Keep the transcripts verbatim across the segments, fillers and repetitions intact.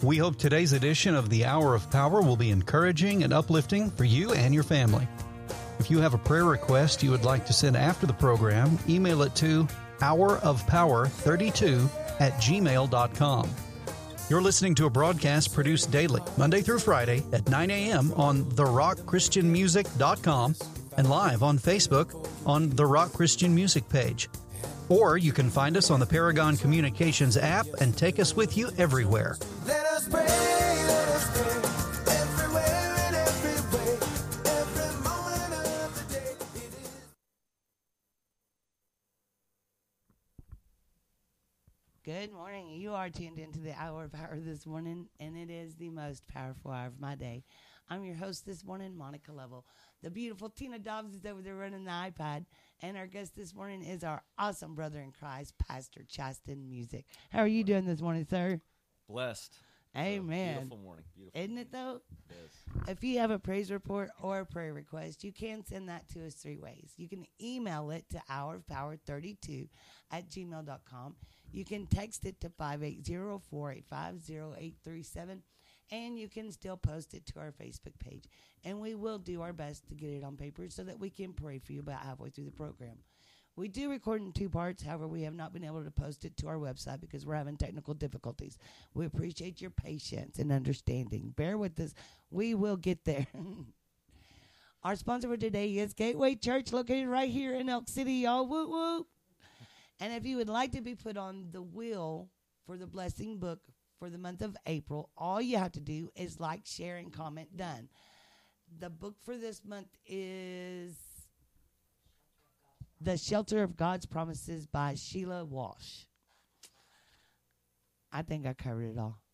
We hope today's edition of the Hour of Power will be encouraging and uplifting for you and your family. If you have a prayer request you would like to send after the program, email it to hour of power thirty-two at gmail dot com. You're listening to a broadcast produced daily, Monday through Friday at nine a.m. on the rock christian music dot com and live on Facebook on the Rock Christian Music page. Or you can find us on the Paragon Communications app and take us with you everywhere. Let us pray, let us pray, everywhere and every way, every moment of the day. It is. Good morning. You are tuned into the Hour of Power this morning, and it is the most powerful hour of my day. I'm your host this morning, Monica Lovell. The beautiful Tina Dobbs is over there running the iPad, and our guest this morning is our awesome brother in Christ, Pastor Chasten Music. How are you doing this morning, sir? Blessed. Amen. Beautiful morning. Beautiful. Isn't it, though? It is. If you have a praise report or a prayer request, you can send that to us three ways. You can email it to hour of power thirty-two at gmail dot com. You can text it to five eight zero, four eight five, zero eight three seven. And you can still post it to our Facebook page. And we will do our best to get it on paper so that we can pray for you about halfway through the program. We do record in two parts. However, we have not been able to post it to our website because we're having technical difficulties. We appreciate your patience and understanding. Bear with us. We will get there. Our sponsor for today is Gateway Church, located right here in Elk City, y'all. Whoop, whoop. And if you would like to be put on the wheel for the blessing book for the month of April, all you have to do is like, share, and comment. Done. The book for this month is The Shelter of God's Promises by Sheila Walsh. I think I covered it all.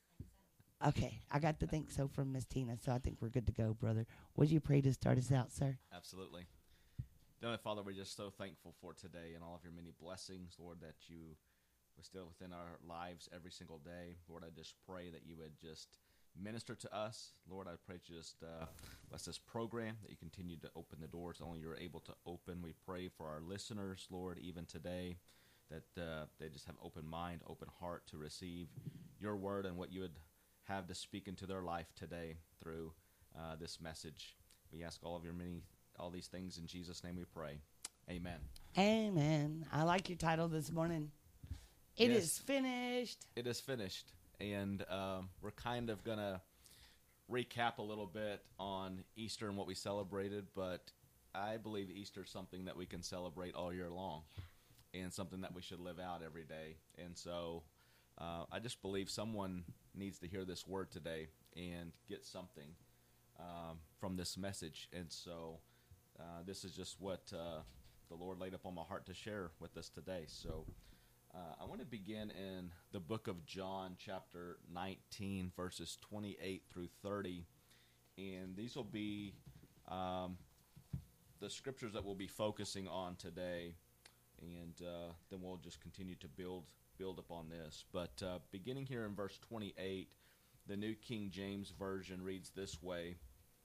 Okay, I got the think so from Miss Tina, so I think we're good to go, brother. Would you pray to start us out, sir? Absolutely. Dear Father, we're just so thankful for today and all of your many blessings, Lord, that you bestow within our lives every single day. Lord, I just pray that you would just minister to us. Lord, I pray just uh, bless this program, that you continue to open the doors only you're able to open. We pray for our listeners, Lord, even today, that uh, they just have open mind, open heart to receive your word and what you would have to speak into their life today through uh, this message. We ask all of your many, all these things in Jesus' name we pray. Amen. Amen. I like your title this morning. It Yes. is finished. It is finished, and um, we're kind of going to recap a little bit on Easter and what we celebrated, but I believe Easter is something that we can celebrate all year long and something that we should live out every day. And so uh, I just believe someone needs to hear this word today and get something um, from this message. And so uh, this is just what uh, the Lord laid up on my heart to share with us today. So Uh, I want to begin in the book of John, chapter nineteen, verses twenty-eight through thirty. And these will be um, the scriptures that we'll be focusing on today. And uh, then we'll just continue to build build upon this. But uh, beginning here in verse twenty-eight, the New King James Version reads this way.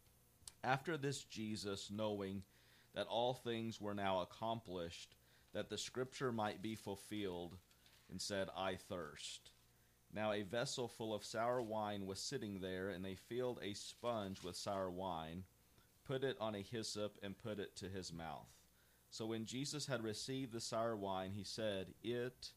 After this, Jesus, knowing that all things were now accomplished, that the scripture might be fulfilled, and said, I thirst. Now a vessel full of sour wine was sitting there, and they filled a sponge with sour wine, put it on a hyssop, and put it to his mouth. So when Jesus had received the sour wine, he said, It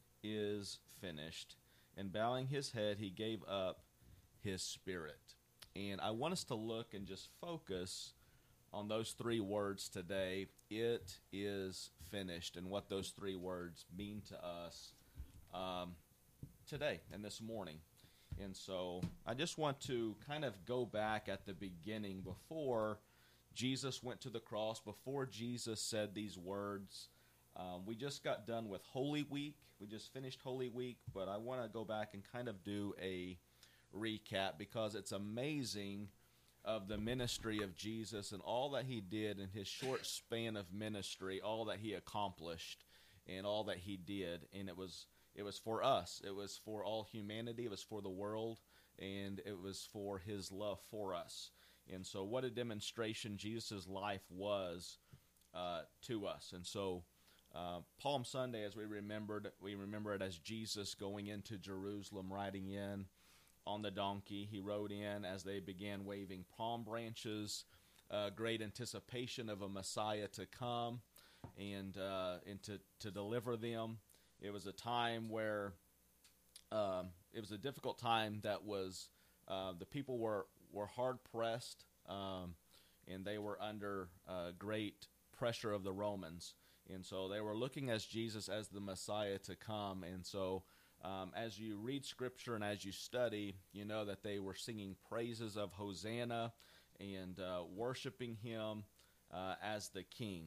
is finished. And bowing his head, he gave up his spirit. And I want us to look and just focus on those three words today. It is finished, and what those three words mean to us um, today and this morning. And so I just want to kind of go back at the beginning before Jesus went to the cross, before Jesus said these words. Um, we just got done with Holy Week. We just finished Holy Week, but I want to go back and kind of do a recap because it's amazing of the ministry of Jesus and all that he did in his short span of ministry, all that he accomplished and all that he did. And it was it was for us. It was for all humanity. It was for the world, and it was for his love for us. And so what a demonstration Jesus' life was uh, to us. And so uh, Palm Sunday, as we remembered, we remember it as Jesus going into Jerusalem, riding in. on the donkey. He rode in as they began waving palm branches, uh, great anticipation of a Messiah to come and uh, and to, to deliver them. It was a time where um, it was a difficult time that was uh, the people were, were hard pressed, um, and they were under uh, great pressure of the Romans. And so they were looking as Jesus as the Messiah to come. And so um, as you read Scripture and as you study, you know that they were singing praises of Hosanna and uh, worshiping him uh, as the King.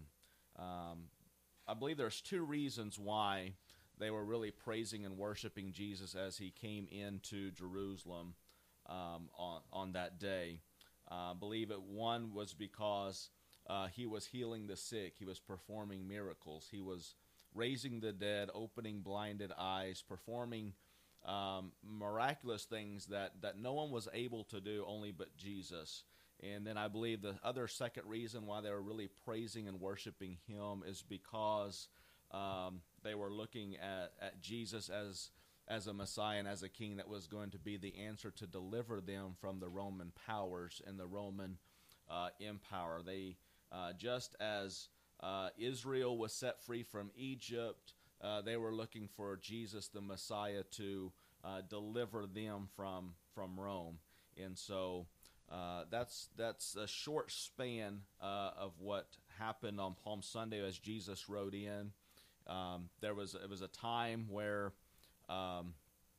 Um, I believe there's two reasons why they were really praising and worshiping Jesus as he came into Jerusalem um, on, on that day. Uh, I believe it one was because uh, he was healing the sick. He was performing miracles. He was raising the dead, opening blinded eyes, performing um, miraculous things that, that no one was able to do, only but Jesus. And then I believe the other second reason why they were really praising and worshiping him is because um, they were looking at, at Jesus as as a Messiah and as a king that was going to be the answer to deliver them from the Roman powers and the Roman uh, empire. They uh, just as uh, Israel was set free from Egypt, uh, they were looking for Jesus, the Messiah, to uh, deliver them from from Rome. And so uh, that's that's a short span uh, of what happened on Palm Sunday as Jesus rode in. Um, there was it was a time where um,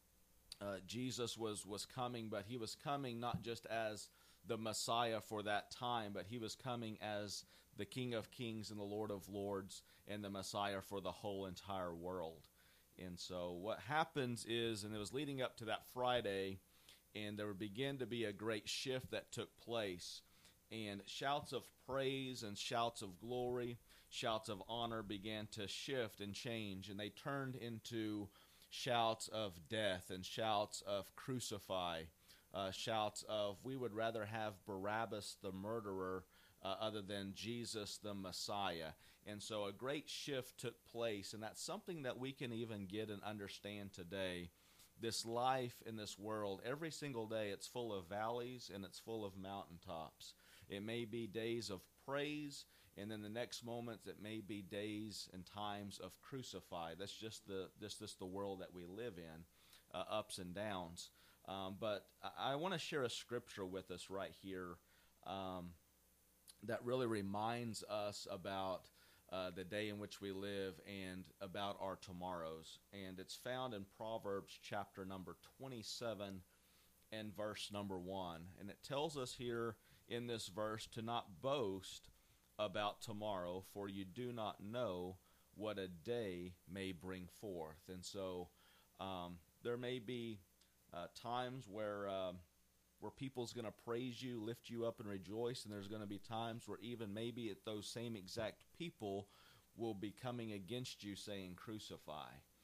uh, Jesus was was coming, but he was coming not just as the Messiah for that time, but he was coming as the King of Kings and the Lord of Lords and the Messiah for the whole entire world. And so what happens is, and it was leading up to that Friday, and there would begin to be a great shift that took place, and shouts of praise and shouts of glory, shouts of honor began to shift and change, and they turned into shouts of death and shouts of crucify, uh, shouts of we would rather have Barabbas the murderer uh, other than Jesus the Messiah. And so a great shift took place, and that's something that we can even get and understand today. This life in this world, every single day, it's full of valleys and it's full of mountaintops. It may be days of praise, and then the next moment it may be days and times of crucify. That's just the this this the world that we live in, uh, ups and downs. Um, but I, I want to share a scripture with us right here um, that really reminds us about uh, the day in which we live and about our tomorrows. And it's found in Proverbs chapter number twenty-seven and verse number one. And it tells us here in this verse to not boast about tomorrow, for you do not know what a day may bring forth. And so um, there may be uh, times where um, where people's going to praise you, lift you up, and rejoice, and there's going to be times where even maybe at those same exact people will be coming against you saying crucify.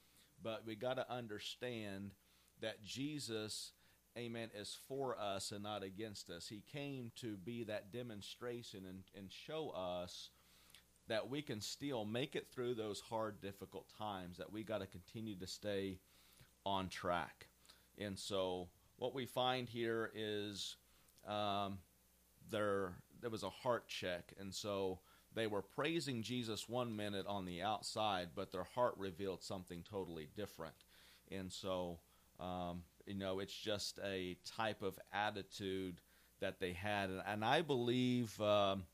But we got to understand that Jesus, amen, is for us and not against us. He came to be that demonstration and, and show us that we can still make it through those hard, difficult times, that we got to continue to stay on track. And so what we find here is um, there there was a heart check. And so they were praising Jesus one minute on the outside, but their heart revealed something totally different. And so um, you know, it's just a type of attitude that they had. And, and I believe, um,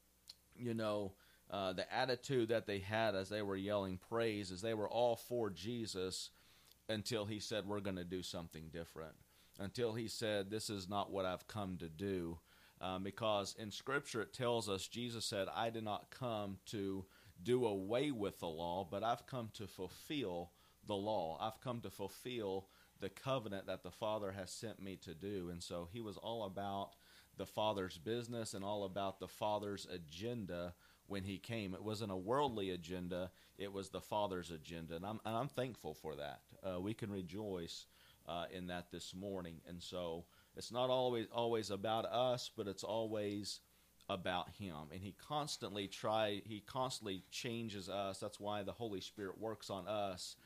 you know, uh, the attitude that they had as they were yelling praise is they were all for Jesus until he said, we're going to do something different. Until he said, this is not what I've come to do. Um, because in Scripture it tells us, Jesus said, I did not come to do away with the law, but I've come to fulfill the law. I've come to fulfill the covenant that the Father has sent me to do. And so he was all about the Father's business and all about the Father's agenda when he came. It wasn't a worldly agenda. It was the Father's agenda. And I'm, and I'm thankful for that. Uh, we can rejoice uh, in that this morning. And so it's not always always about us, but it's always about him. And he constantly try he constantly changes us. That's why the Holy Spirit works on us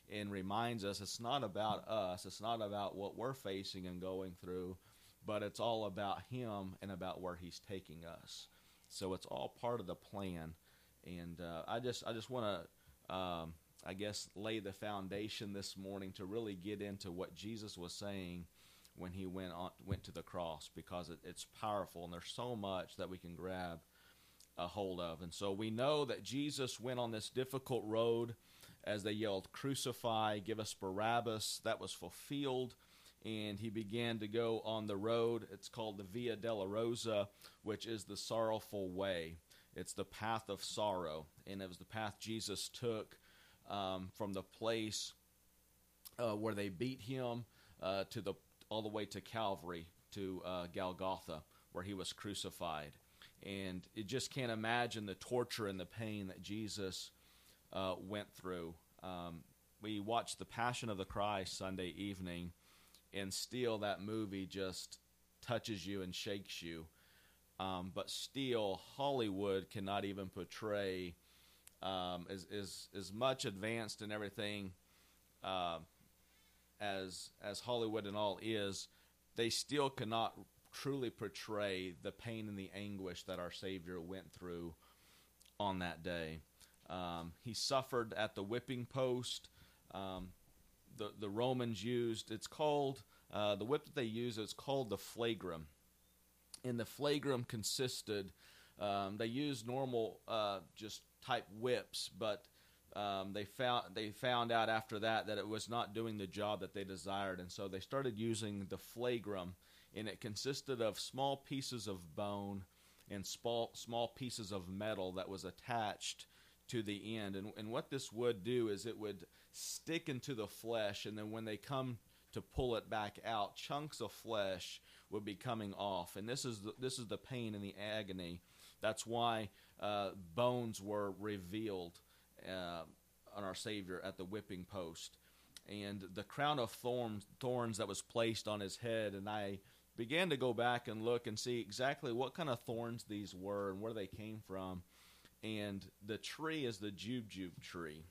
and reminds us it's not about us. It's not about what we're facing and going through, but it's all about him and about where he's taking us. So it's all part of the plan. And uh, I just I just want to, um, I guess, lay the foundation this morning to really get into what Jesus was saying when he went on went to the cross, because it, it's powerful, and there's so much that we can grab a hold of. And so we know that Jesus went on this difficult road as they yelled, "Crucify, give us Barabbas." That was fulfilled, and he began to go on the road. It's called the Via Dolorosa, which is the sorrowful way. It's the path of sorrow, and it was the path Jesus took um, from the place uh, where they beat him uh, to the all the way to Calvary, to uh, Golgotha, where he was crucified. And you just can't imagine the torture and the pain that Jesus uh, went through. Um, we watched The Passion of the Christ Sunday evening, and still that movie just touches you and shakes you. Um, but still, Hollywood cannot even portray um, as, as as much advanced and everything uh, as as Hollywood and all is. They still cannot truly portray the pain and the anguish that our Savior went through on that day. Um, he suffered at the whipping post. Um, the the Romans used it's called uh, the whip that they use is called the flagrum. And the flagrum consisted, um, they used normal uh, just type whips, but um, they found they found out after that that it was not doing the job that they desired, and so they started using the flagrum, and it consisted of small pieces of bone and small small pieces of metal that was attached to the end. And, and what this would do is it would stick into the flesh, and then when they come to pull it back out, chunks of flesh would be coming off, and this is the, this is the pain and the agony. That's why uh, bones were revealed uh, on our Savior at the whipping post, and the crown of thorns thorns that was placed on his head. And I began to go back and look and see exactly what kind of thorns these were and where they came from. And the tree is the jujube tree,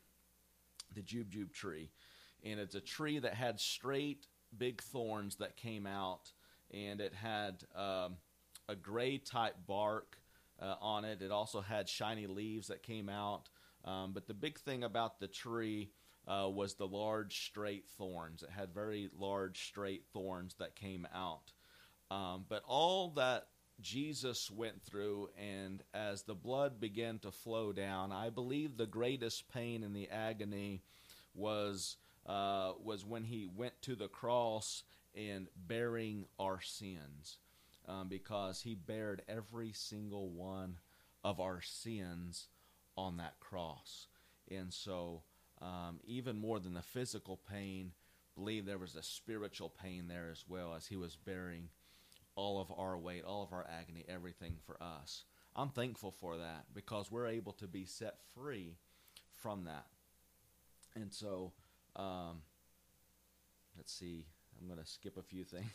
the jujube tree, and it's a tree that had straight big thorns that came out. And it had um, a gray type bark uh, on it. It also had shiny leaves that came out. Um, but the big thing about the tree uh, was the large straight thorns. It had very large straight thorns that came out. Um, but all that Jesus went through, and as the blood began to flow down, I believe the greatest pain and the agony was uh, was when he went to the cross and bearing our sins, um, because he bared every single one of our sins on that cross. And so um, even more than the physical pain, I believe there was a spiritual pain there as well, as he was bearing all of our weight, all of our agony, everything for us. I'm thankful for that, because we're able to be set free from that. And so um, let's see, I'm going to skip a few things,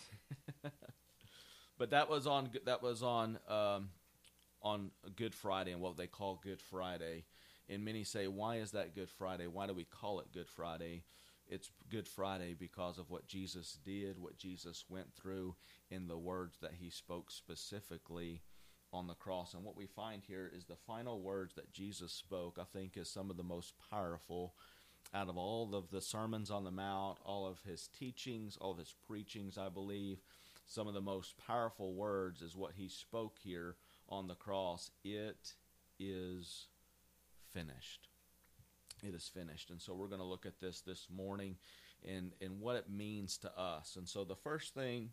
but that was on that was on um, on Good Friday, and what they call Good Friday. And many say, "Why is that Good Friday? Why do we call it Good Friday?" It's Good Friday because of what Jesus did, what Jesus went through, in the words that he spoke specifically on the cross. And what we find here is the final words that Jesus spoke, I think, is some of the most powerful out of all of the Sermons on the Mount, all of his teachings, all of his preachings. I believe some of the most powerful words is what he spoke here on the cross. It is finished. It is finished. And so we're going to look at this this morning and, and what it means to us. And so the first thing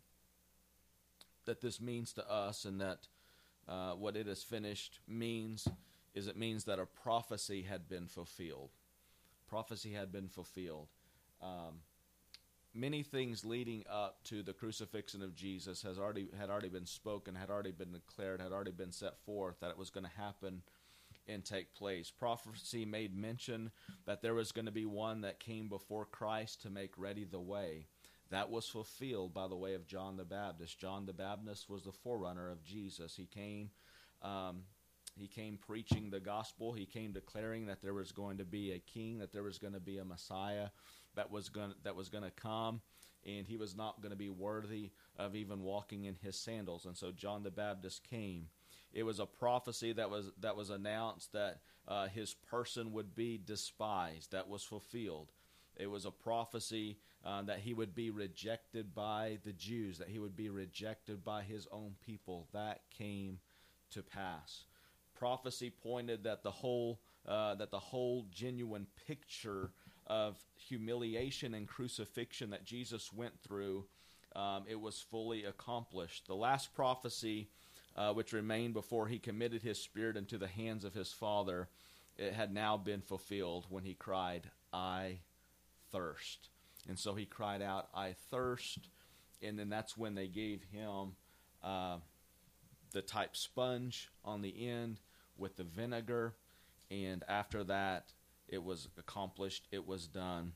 that this means to us, and that uh, what it is finished means, is it means that a prophecy had been fulfilled. Prophecy had been fulfilled. Um, many things leading up to the crucifixion of Jesus has already had already been spoken, had already been declared, had already been set forth that it was going to happen and take place. Prophecy made mention that there was going to be one that came before Christ to make ready the way. That was fulfilled by the way of John the Baptist. John the Baptist was the forerunner of Jesus. He came, um, He came preaching the gospel. He came declaring that there was going to be a king, that there was going to be a Messiah that was going that was going to come, and he was not going to be worthy of even walking in his sandals. And so John the Baptist came. It was a prophecy that was that was announced that uh, his person would be despised. That was fulfilled. It was a prophecy uh, that he would be rejected by the Jews, that he would be rejected by his own people. That came to pass. Prophecy pointed that the whole uh, that the whole genuine picture of humiliation and crucifixion that Jesus went through, um, it was fully accomplished. The last prophecy, uh, which remained before he committed his spirit into the hands of his Father, it had now been fulfilled when he cried, "I thirst." And so he cried out, "I thirst," and then that's when they gave him uh, the type sponge on the end with the vinegar, and after that it was accomplished, it was done.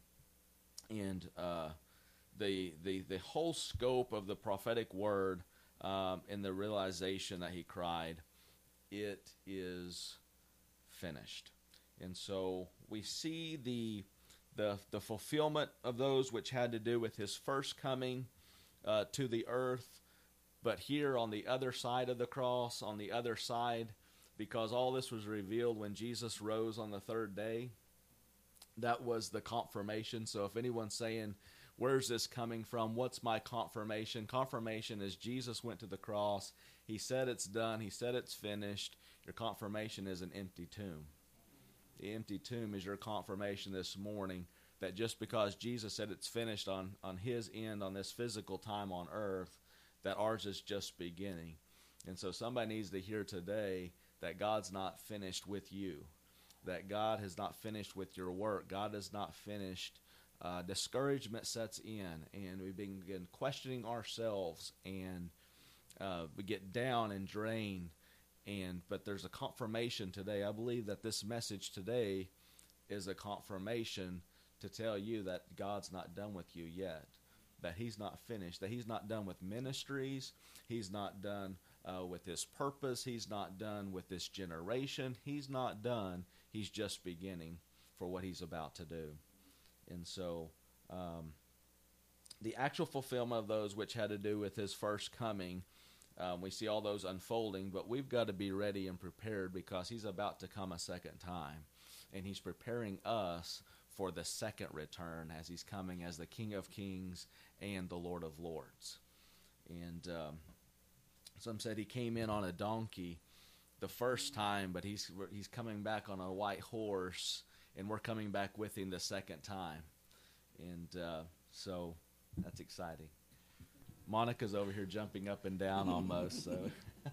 And uh, the the the whole scope of the prophetic word, um, and the realization that he cried, "It is finished." And so we see the the the fulfillment of those which had to do with his first coming uh, to the earth, but here on the other side of the cross, on the other side, because all this was revealed when Jesus rose on the third day. That was the confirmation. So if anyone's saying, where's this coming from? What's my confirmation? Confirmation is Jesus went to the cross. He said it's done. He said it's finished. Your confirmation is an empty tomb. The empty tomb is your confirmation this morning that just because Jesus said it's finished on, on his end, on this physical time on earth, that ours is just beginning. And so somebody needs to hear today that God's not finished with you, that God has not finished with your work. God has not finished. Uh, discouragement sets in, and we begin questioning ourselves, and uh, we get down and drained. And but there's a confirmation today. I believe that this message today is a confirmation to tell you that God's not done with you yet, that he's not finished, that he's not done with ministries, he's not done uh, with his purpose, he's not done with this generation, he's not done. He's just beginning for what he's about to do. And so um, the actual fulfillment of those which had to do with his first coming, um, we see all those unfolding, but we've got to be ready and prepared because he's about to come a second time. And he's preparing us for the second return as he's coming as the King of Kings and the Lord of Lords. And um, some said he came in on a donkey the first time, but he's he's coming back on a white horse, and we're coming back with him the second time. And uh, so that's exciting. Monica's over here jumping up and down almost, so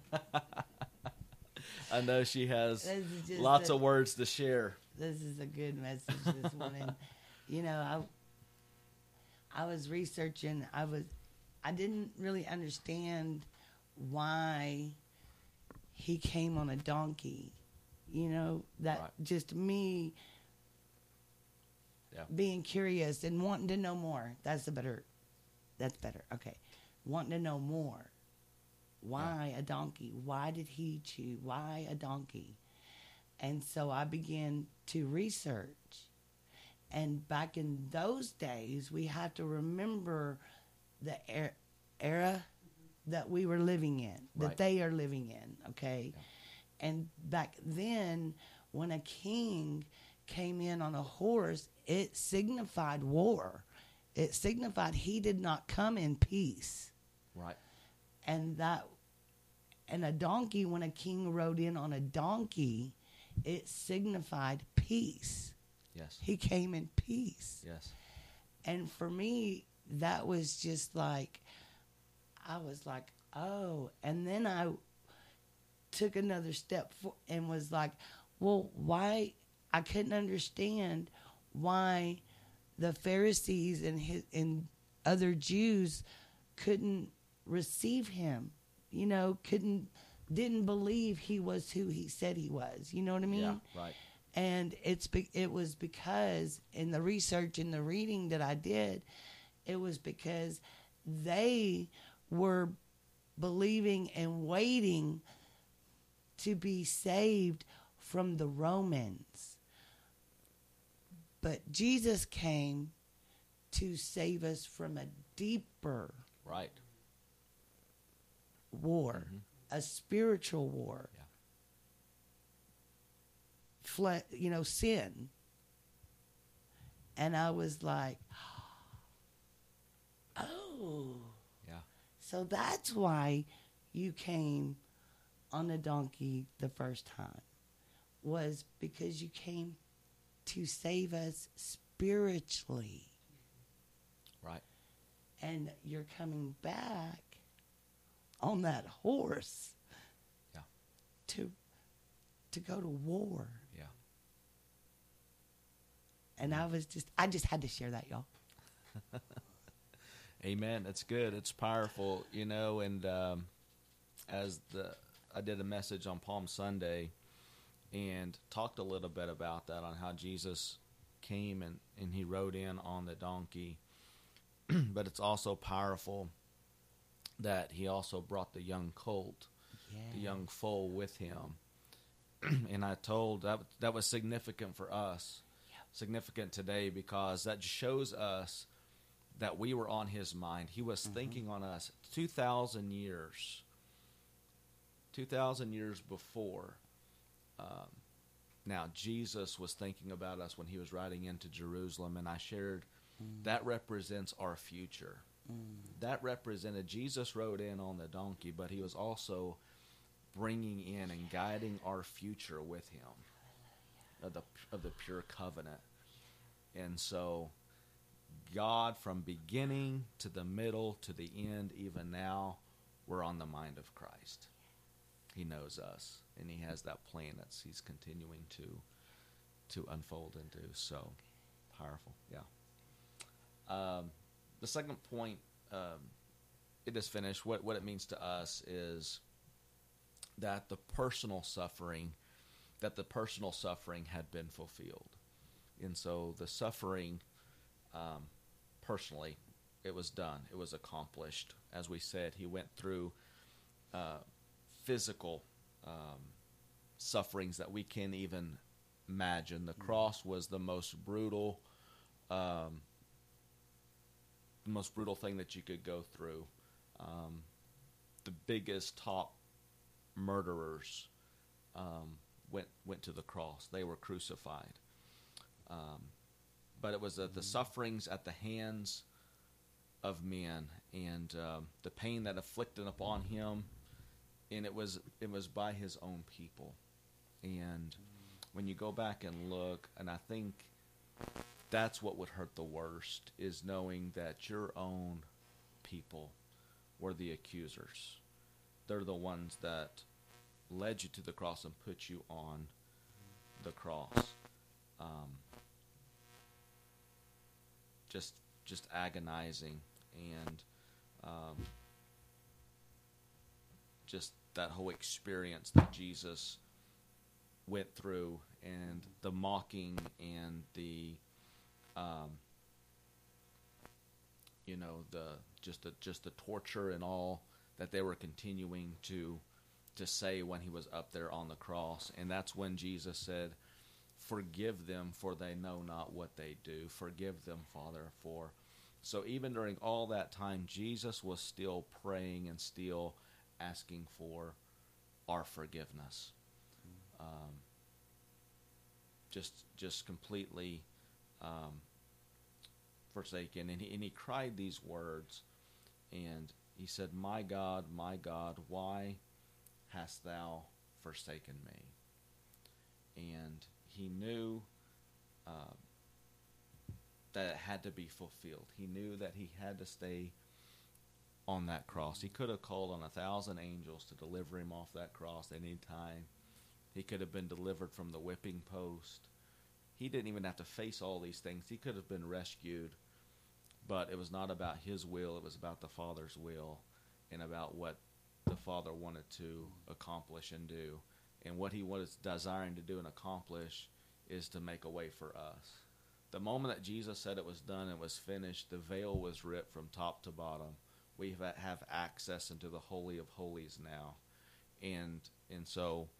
I know she has lots a, of words to share. This is a good message this morning. You know, I I was researching. I was I didn't really understand why he came on a donkey. You know, that Right. just me Yeah. being curious and wanting to know more. That's the better. That's better. Okay. Wanting to know more. Why a donkey? Why did he choose? Why a donkey? And so I began to research. And back in those days, we have to remember the er- era that we were living in, that Right. they are living in, okay? Yeah. And back then, when a king came in on a horse, it signified war. It signified he did not come in peace. Right. And that, and a donkey, when a king rode in on a donkey, it signified peace. Yes. He came in peace. Yes. And for me, that was just like, I was like, oh. And then I took another step for, and was like, well, why? I couldn't understand why the Pharisees and his, and other Jews couldn't receive him, you know, couldn't, didn't believe he was who he said he was. You know what I mean? Yeah. Right. And it's be, it was because in the research and the reading that I did, it was because they were believing and waiting to be saved from the Romans. But Jesus came to save us from a deeper Right. war, Mhm. a spiritual war. Yeah. Fle- you know, sin. And I was like, oh, Yeah. so that's why you came on a donkey the first time, was because you came to save us spiritually. Right. And you're coming back on that horse Yeah. to to go to war. Yeah. And I was just I just had to share that, y'all. Amen. It's good. It's powerful, you know. And um, as the I did a message on Palm Sunday and talked a little bit about that, on how Jesus came and, and he rode in on the donkey. But it's also powerful that he also brought the young colt, the young foal with him. And I told that that was significant for us, significant today, because that shows us that we were on his mind. He was Mhm. thinking on us two thousand years, two thousand years before. Um, now, Jesus was thinking about us when he was riding into Jerusalem, and I shared Mm. that represents our future. Mm. That represented, Jesus rode in on the donkey, but he was also bringing in and guiding our future with him of the of the pure covenant. And so God, from beginning to the middle to the end, even now, we're on the mind of Christ. He knows us, and he has that plan that he's continuing to to unfold and do. So powerful, yeah. Um, the second point, um, it is finished. What what it means to us is that the personal suffering, that the personal suffering had been fulfilled. And so the suffering, um, personally, it was done. It was accomplished. As we said, he went through uh, physical um, sufferings that we can't even imagine. The cross was the most brutal, um, the most brutal thing that you could go through. Um, the biggest top murderers um, went went to the cross. They were crucified. Um, but it was uh, the sufferings at the hands of men, and um, the pain that afflicted upon him, and it was it was by his own people. And when you go back and look, and I think that's what would hurt the worst, is knowing that your own people were the accusers. They're the ones that led you to the cross and put you on the cross. Um, just just agonizing, and um, just that whole experience that Jesus went through, and the mocking and the um, you know the just the just the torture and all that they were continuing to to say when he was up there on the cross. And that's when Jesus said, "Forgive them, for they know not what they do. Forgive them, Father, for..." So even during all that time, Jesus was still praying and still asking for our forgiveness. Um, just just completely um, forsaken. And he, and he cried these words, and he said, "My God, my God, why hast thou forsaken me?" And he knew uh, that it had to be fulfilled. He knew that he had to stay on that cross. He could have called on a thousand angels to deliver him off that cross at any time. He could have been delivered from the whipping post. He didn't even have to face all these things. He could have been rescued, but it was not about his will. It was about the Father's will, and about what the Father wanted to accomplish and do. And what he was desiring to do and accomplish is to make a way for us. The moment that Jesus said it was done and was finished, the veil was ripped from top to bottom. We have access into the Holy of Holies now. And and so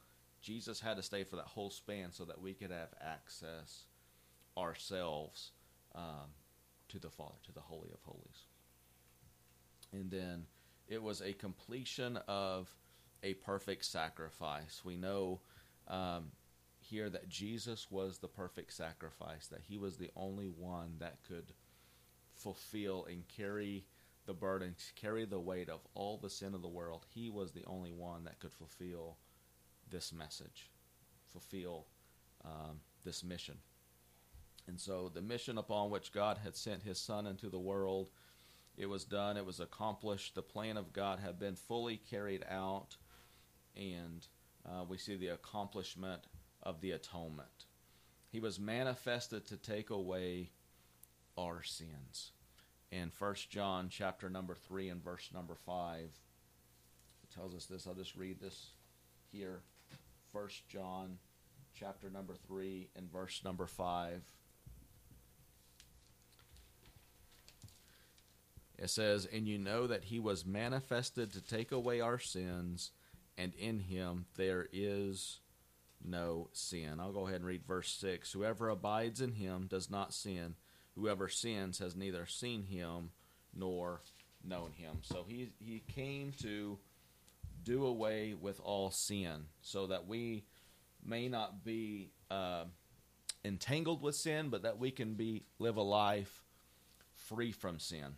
Jesus had to stay for that whole span so that we could have access ourselves um, to the Father, to the Holy of Holies. And then it was a completion of a perfect sacrifice. We know um, here that Jesus was the perfect sacrifice, that he was the only one that could fulfill and carry the burden, carry the weight of all the sin of the world. He was the only one that could fulfill this message, fulfill um, this mission. And so the mission upon which God had sent his Son into the world, it was done, it was accomplished. The plan of God had been fully carried out, and uh, we see the accomplishment of the atonement. He was manifested to take away our sins. In First John chapter number three and verse number five, it tells us this. I'll just read this here. First John chapter number three and verse number five. It says, "And you know that he was manifested to take away our sins, and in him there is no sin." I'll go ahead and read verse six. "Whoever abides in him does not sin. Whoever sins has neither seen him nor known him." So he he came to do away with all sin so that we may not be uh, entangled with sin, but that we can be live a life free from sin.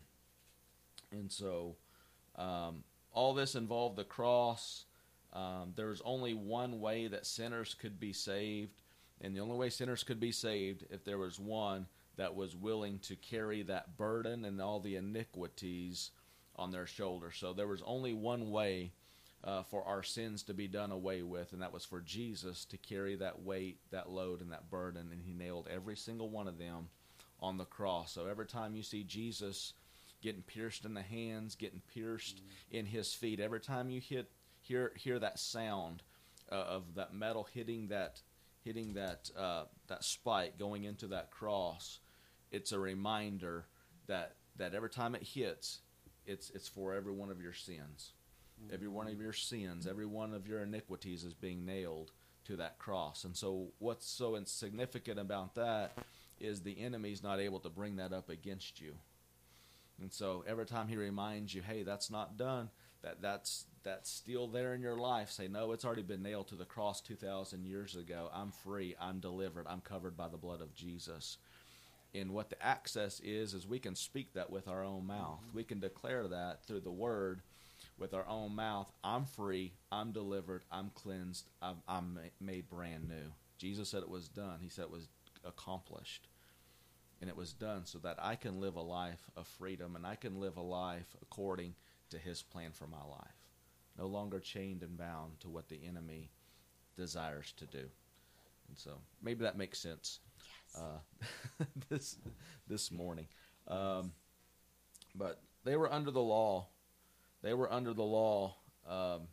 And so um, all this involved the cross. Um, there was only one way that sinners could be saved, and the only way sinners could be saved if there was one that was willing to carry that burden and all the iniquities on their shoulders. So there was only one way uh, for our sins to be done away with, and that was for Jesus to carry that weight, that load, and that burden, and he nailed every single one of them on the cross. So every time you see Jesus getting pierced in the hands, getting pierced mm-hmm. in his feet, every time you hit hear hear that sound uh, of that metal hitting that hitting that uh, that spike going into that cross, it's a reminder that that every time it hits, it's it's for every one of your sins. Mm-hmm. Every one of your sins, every one of your iniquities is being nailed to that cross. And so what's so insignificant about that is the enemy's not able to bring that up against you. And so every time he reminds you, hey, that's not done, that that's that's still there in your life, say, no, it's already been nailed to the cross two thousand years ago. I'm free. I'm delivered. I'm covered by the blood of Jesus. And what the access is, is we can speak that with our own mouth. Mm-hmm. We can declare that through the word with our own mouth. I'm free. I'm delivered. I'm cleansed. I'm, I'm made brand new. Jesus said it was done. He said it was accomplished. And it was done so that I can live a life of freedom, and I can live a life according to his plan for my life. No longer chained and bound to what the enemy desires to do. And so maybe that makes sense Yes. uh, this this morning. Um, but they were under the law. They were under the law. Um,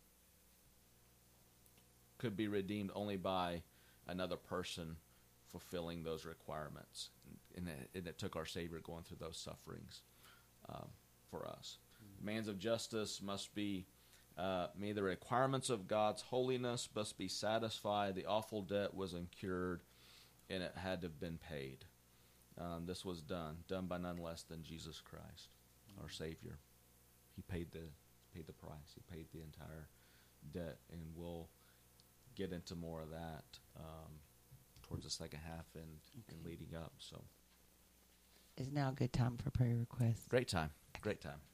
could be redeemed only by another person fulfilling those requirements. And it, and it took our Savior going through those sufferings um, for us. Mm-hmm. Demands of justice must be, uh, may the requirements of God's holiness must be satisfied. The awful debt was incurred, and it had to have been paid. Um, this was done, done by none less than Jesus Christ, mm-hmm. our Savior. He paid the paid the price. He paid the entire debt, and we'll get into more of that um, towards the second half and, okay. and leading up. So, is now a good time for prayer requests? Great time. Great time.